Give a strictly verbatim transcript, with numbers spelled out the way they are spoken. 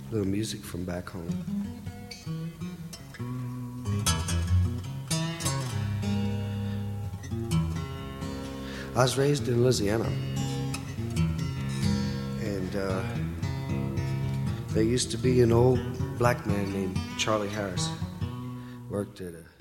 little music from back home. I was raised in Louisiana, and uh, there used to be an old black man named Charlie Harris. Worked at a